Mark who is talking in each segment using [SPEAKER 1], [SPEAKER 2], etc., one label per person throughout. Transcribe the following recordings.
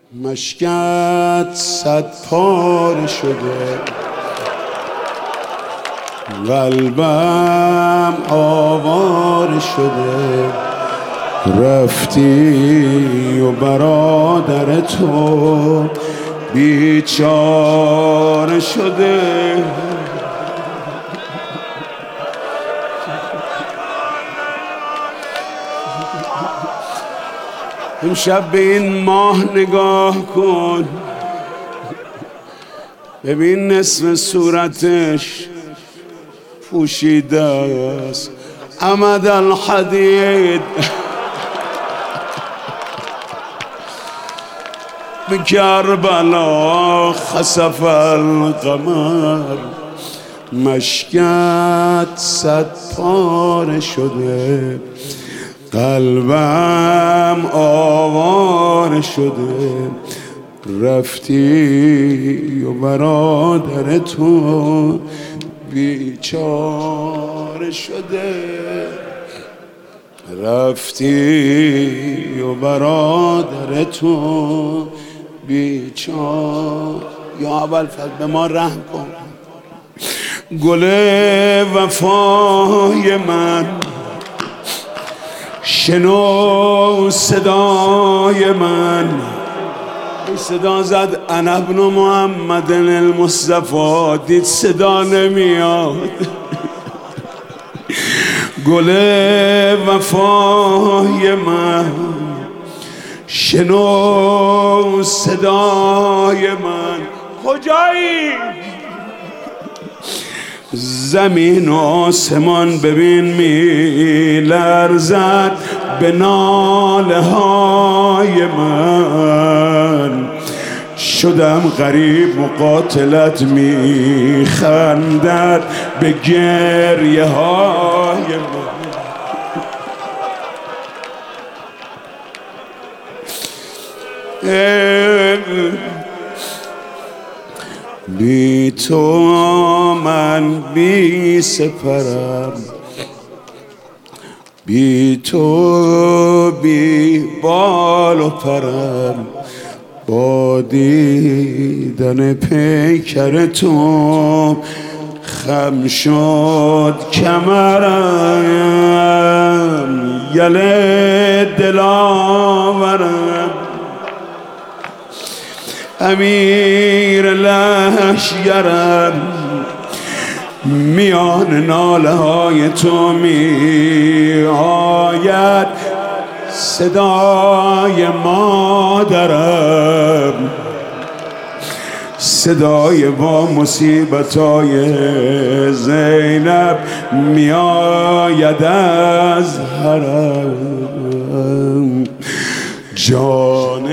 [SPEAKER 1] مشکت 100 پاره شده، قلبم آواره شده. رفتی و برادر تو بیچاره شده. امشب به این ماه نگاه کن، ببین نصف صورتش پوشیده است. امد الحدید به کربلا خسف القمر. مشکت 100 پاره شده، قلبم آواره شده. رفتی و برادر تو بیچاره شده. رفتی و برادر تو بیچاره. یا ابوالفضل به ما رحم کن. گل وفای من، شنو صدای من. این صدا زد انا ابن محمد المصطفی، دید صدا نمیاد. گل وفای من، شنو صدای من. کجایی؟ زمین و آسمان ببین می لرزد به ناله های من. شدم غریب مقاتلت می خندد به گریه های من. بی تو من بی سپرم، بی تو بی بال و پرم. با دیدن پیکر تو خم شد کمرم. یله دلاورم، امیر لشگرم. میان ناله های تو می آید صدای مادرم. صدای با مصیبتای زینب می آید از حرم. جان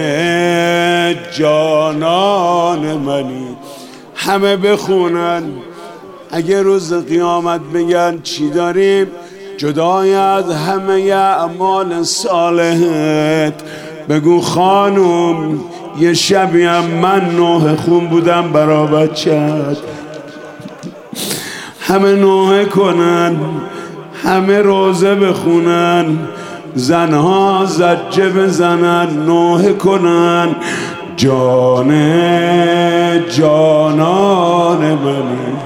[SPEAKER 1] جانان منی. همه بخونن اگه روز قیامت بگن چی داریم جدای از همه اعمال صالحت، بگو خانم یه شبیم من نوحه خون بودم برا بچت. همه نوحه کنن، همه روزه بخونن، زنها زجه بزنن، نوحه کنن. جان جانان منی،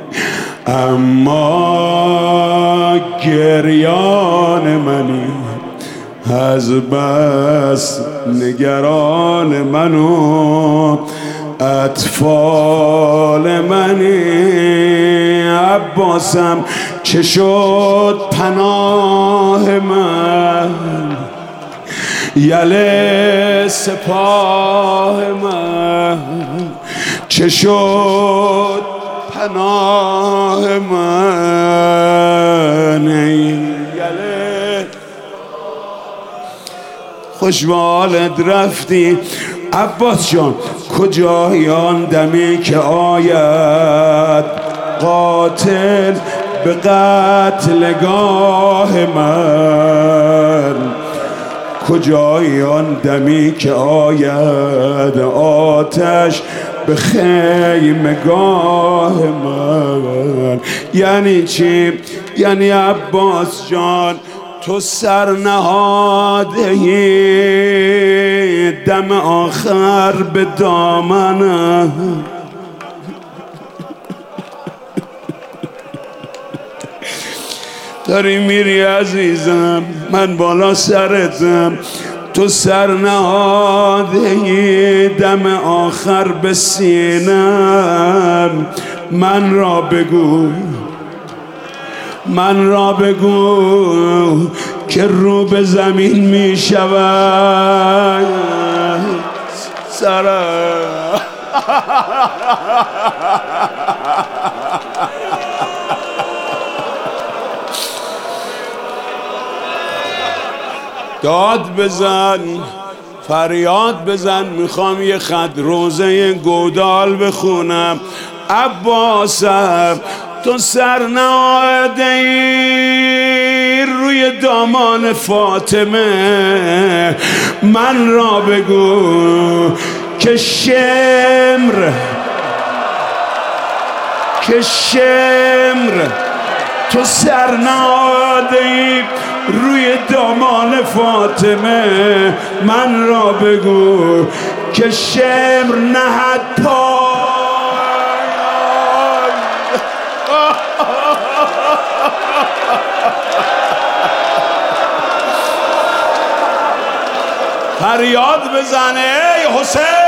[SPEAKER 1] اما گریان منی. از بس نگران منو اطفال منی. عباسم چه شد پناه من، یله سپاه من. چه شد پناه من، یله. خوش به حالت رفتی عباس جان. کجایی آن دمی که آید قاتل به قتلگاه من؟ کجایی آن دمی که آید آتش به خیمگاه من؟ یعنی چی؟ یعنی عباس جان تو سرنهاده دم آخر به دامنم، داری میری عزیزم من بالا سرتم، تو سرنهاده دم آخر به سینم، من را بگو که رو به زمین می شود سرم. داد بزن فریاد بزن، میخوام یه خط روزه گودال بخونم. عباسم تو سرنهاده ای روی دامان فاطمه، من را بگو که شمر تو سرنهاده ای روی دامان فاطمه، من را بگو که شمر نهد پای. فریاد بزنه ای حسین.